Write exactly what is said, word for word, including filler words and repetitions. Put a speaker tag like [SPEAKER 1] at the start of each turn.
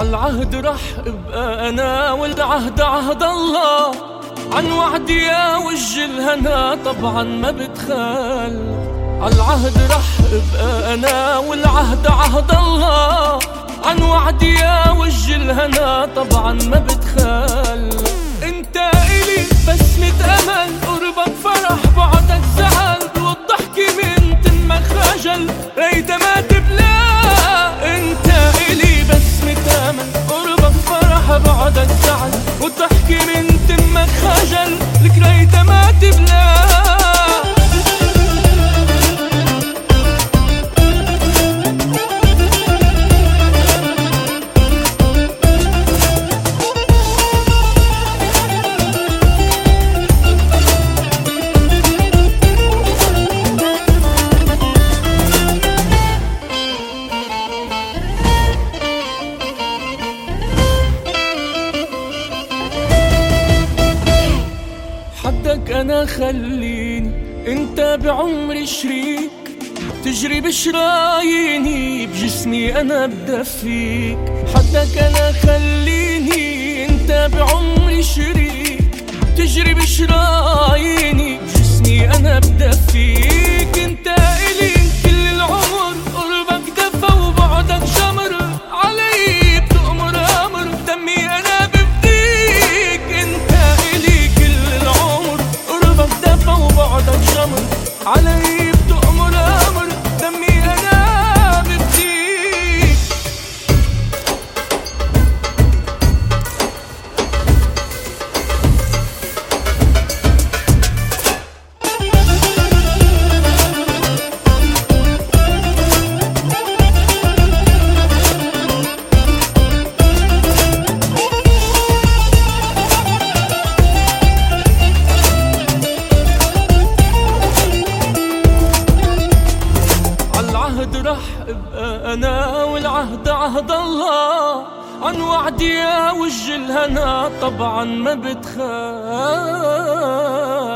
[SPEAKER 1] عالعهد رح ابقى انا والعهد عهد الله، عن وعدي يا وجه الهنا طبعا ما بتخال. عالعهد رح ابقى انا والعهد عهد الله، عن وعدي يا وجه الهنا طبعا ما بتخال. انت الي بسمة امل، قربك فرح بعدك زعل، والضحك من تمك خجل ريت ما تبلى. انت الي بسمة امل، قربك فرح بعدك زعل، والضحك من تمك خجل لك ريت ما تبلى. حدك انا خليني انت بعمري شريك، تجري بشراييني بجسمي انا بدفيك. حدك انا خليني انت بعمري شريك، تجري بشراييني بجسمي انا بدفيك. انت الي كل العمر، قربك دفا وبعدك جمر، علي بتأمر امر دمي انا بفديك. انت الي كل العمر، قربك دفا وبعدك جمر، علي بتأمر امر دمي انا بفديك. عالعهد رح ابقى انا والعهد عهد الله، عن وعدي يا وجه الهنا طبعا ما بتخاف.